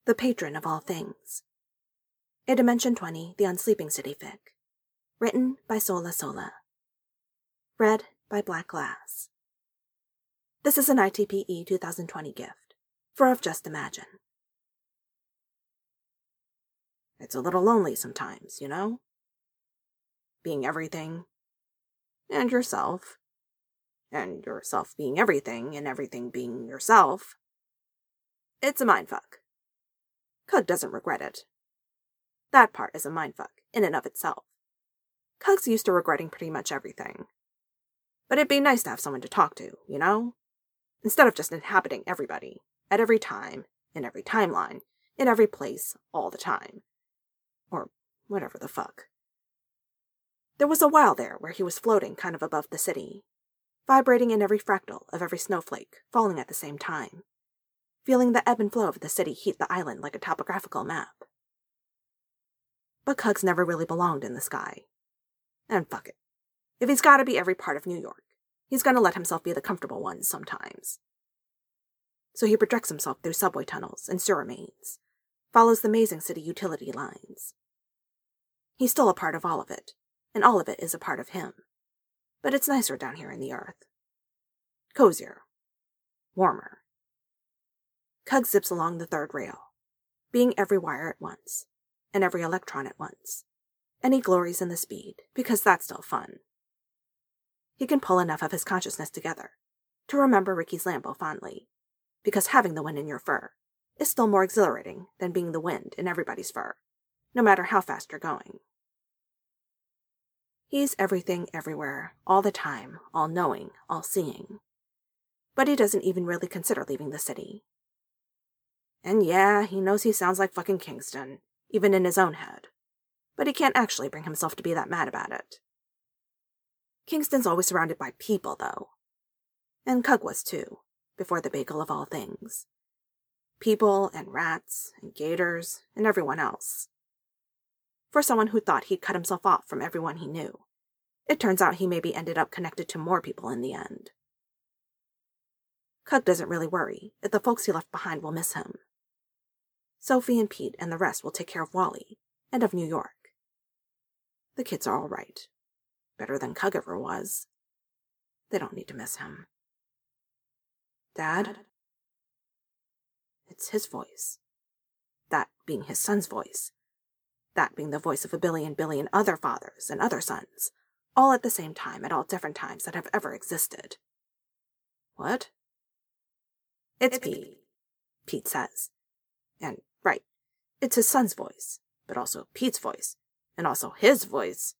the patron of all things. A Dimension 20, The Unsleeping City fic. Written by Sola Sola. Read by Black Glass. This is an ITPE 2020 gift for Of Just Imagine. It's a little lonely sometimes, you know? Being everything, and yourself being everything, and everything being yourself. It's a mindfuck. Cug doesn't regret it. That part is a mindfuck, in and of itself. Cug's used to regretting pretty much everything. But it'd be nice to have someone to talk to, you know? Instead of just inhabiting everybody, at every time, in every timeline, in every place, all the time. Or whatever the fuck. There was a while there where he was floating kind of above the city, vibrating in every fractal of every snowflake, falling at the same time, feeling the ebb and flow of the city heat the island like a topographical map. But Cug's never really belonged in the sky. And fuck it. If he's gotta be every part of New York, he's gonna let himself be the comfortable ones sometimes. So he projects himself through subway tunnels and sewer mains, follows the amazing city utility lines. He's still a part of all of it, and all of it is a part of him. But it's nicer down here in the earth. Cozier. Warmer. Cug zips along the third rail, being every wire at once, and every electron at once, and he glories in the speed, because that's still fun. He can pull enough of his consciousness together to remember Ricky's Lambo fondly, because having the wind in your fur is still more exhilarating than being the wind in everybody's fur, no matter how fast you're going. He's everything everywhere, all the time, all-knowing, all-seeing. But he doesn't even really consider leaving the city. And yeah, he knows he sounds like fucking Kingston, even in his own head. But he can't actually bring himself to be that mad about it. Kingston's always surrounded by people, though. And Cug was too, before the bagel of all things. People and rats and gators and everyone else. For someone who thought he'd cut himself off from everyone he knew, it turns out he maybe ended up connected to more people in the end. Cug doesn't really worry if the folks he left behind will miss him. Sophie and Pete and the rest will take care of Wally and of New York. The kids are all right. Better than Cug ever was. They don't need to miss him. Dad? It's his voice. That being his son's voice. That being the voice of a billion other fathers and other sons, all at the same time at all different times that have ever existed. What? It's Pete, Pete says. And, right, it's his son's voice, but also Pete's voice, and also his voice.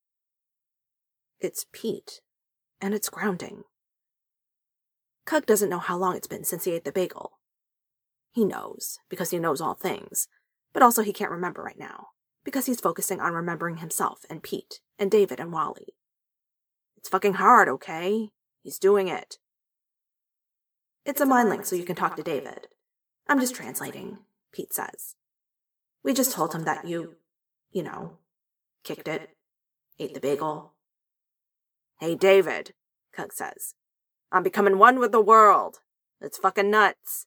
It's Pete, and it's grounding. Cug doesn't know how long it's been since he ate the bagel. He knows, because he knows all things, but also he can't remember right now, because he's focusing on remembering himself and Pete and David and Wally. It's fucking hard, okay? He's doing it. It's a mind link so you can talk to David. I'm just translating, Pete says. We just told him that you know, kicked it, ate the bagel. Hey, David, Cug says. I'm becoming one with the world. It's fucking nuts.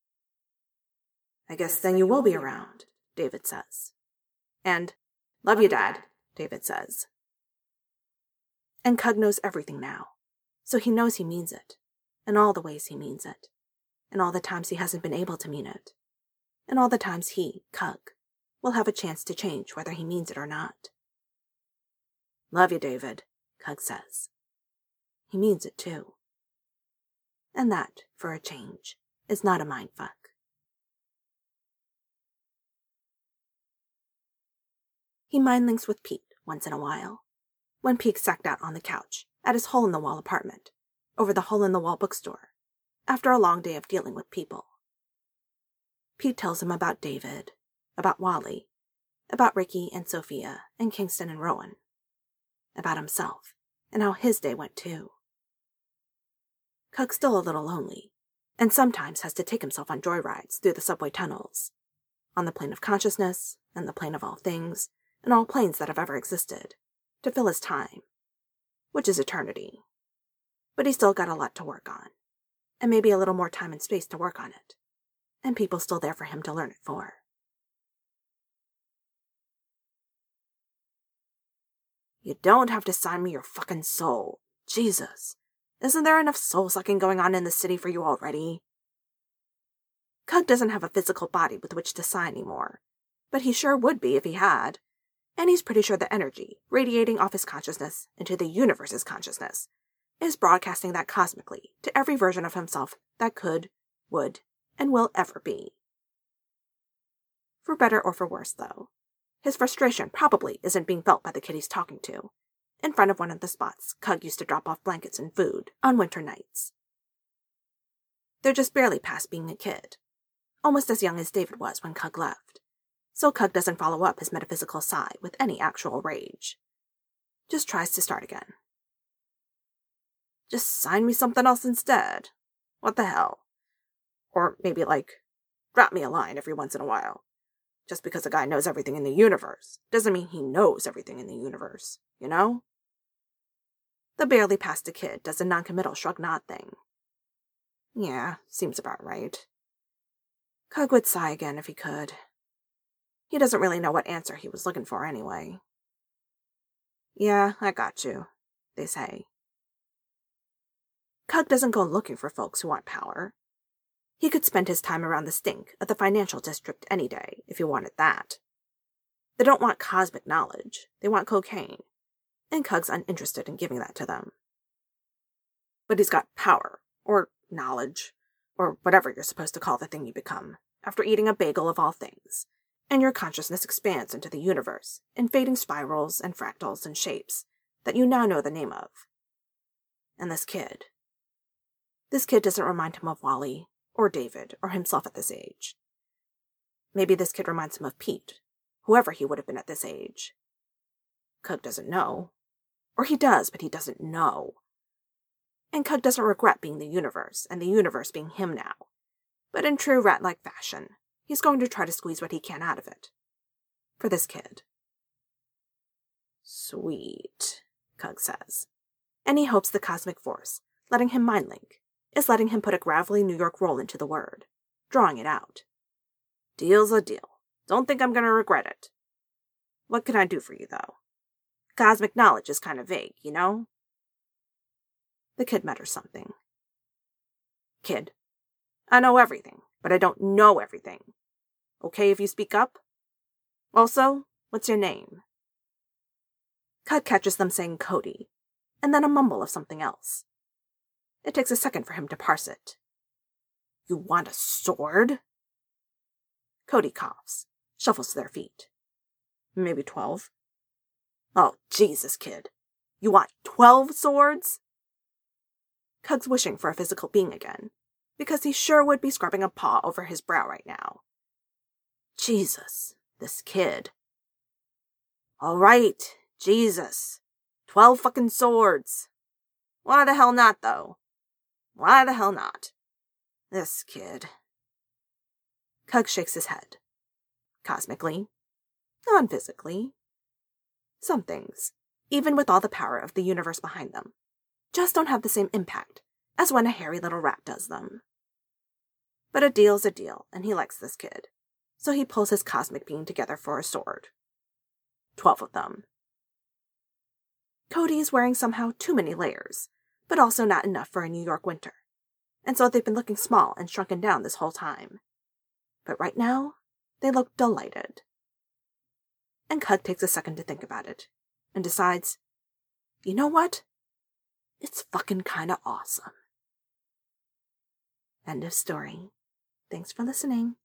I guess then you will be around, David says. And, love you, Dad, David says. And Cug knows everything now, so he knows he means it, in all the ways he means it, and all the times he hasn't been able to mean it, and all the times he, Cug, will have a chance to change whether he means it or not. Love you, David, Cug says. He means it too. And that, for a change, is not a mindfuck. He mind links with Pete once in a while, when Pete's sacked out on the couch at his hole-in-the-wall apartment, over the hole-in-the-wall bookstore, after a long day of dealing with people. Pete tells him about David, about Wally, about Ricky and Sophia and Kingston and Rowan, about himself, and how his day went too. Cug's still a little lonely, and sometimes has to take himself on joyrides through the subway tunnels, on the plane of consciousness, and the plane of all things, and all planes that have ever existed, to fill his time, which is eternity. But he's still got a lot to work on, and maybe a little more time and space to work on it, and people still there for him to learn it for. You don't have to sign me your fucking soul. Jesus. Isn't there enough soul-sucking going on in the city for you already? Cug doesn't have a physical body with which to sign anymore, but he sure would be if he had. And he's pretty sure the energy radiating off his consciousness into the universe's consciousness is broadcasting that cosmically to every version of himself that could, would, and will ever be. For better or for worse, though, his frustration probably isn't being felt by the kid he's talking to, in front of one of the spots Cug used to drop off blankets and food on winter nights. They're just barely past being a kid, almost as young as David was when Cug left, so Cug doesn't follow up his metaphysical sigh with any actual rage. Just tries to start again. Just sign me something else instead. What the hell? Or maybe, drop me a line every once in a while. Just because a guy knows everything in the universe doesn't mean he knows everything in the universe, you know? The barely past a kid does a noncommittal shrug-nod thing. Yeah, seems about right. Cug would sigh again if he could. He doesn't really know what answer he was looking for anyway. Yeah, I got you, they say. Cug doesn't go looking for folks who want power. He could spend his time around the stink of the financial district any day, if he wanted that. They don't want cosmic knowledge, they want cocaine, and Cug's uninterested in giving that to them. But he's got power, or knowledge, or whatever you're supposed to call the thing you become, after eating a bagel of all things, and your consciousness expands into the universe in fading spirals and fractals and shapes that you now know the name of. And this kid doesn't remind him of Wally, or David, or himself at this age. Maybe this kid reminds him of Pete, whoever he would have been at this age. Cug doesn't know. Or he does, but he doesn't know. And Cug doesn't regret being the universe, and the universe being him now. But in true rat-like fashion, he's going to try to squeeze what he can out of it. For this kid. Sweet, Cug says. And he hopes the cosmic force, letting him mind link, is letting him put a gravelly New York roll into the word, drawing it out. Deal's a deal. Don't think I'm going to regret it. What can I do for you, though? Cosmic knowledge is kind of vague, you know? The kid mutters something. Kid, I know everything, but I don't know everything. Okay if you speak up? Also, what's your name? Cud catches them saying Cody, and then a mumble of something else. It takes a second for him to parse it. You want a sword? Cody coughs, shuffles to their feet. Maybe 12. Oh, Jesus, kid. You want 12 swords? Cug's wishing for a physical being again, because he sure would be scrubbing a paw over his brow right now. Jesus, this kid. All right, Jesus. 12 fucking swords. Why the hell not, though? Why the hell not? This kid. Cug shakes his head. Cosmically. Non-physically. Some things, even with all the power of the universe behind them, just don't have the same impact as when a hairy little rat does them. But a deal's a deal, and he likes this kid, so he pulls his cosmic being together for a sword. 12 of them. Cody is wearing somehow too many layers, but also not enough for a New York winter, and so they've been looking small and shrunken down this whole time. But right now, they look delighted. And Cug takes a second to think about it, and decides, you know what? It's fucking kinda awesome. End of story. Thanks for listening.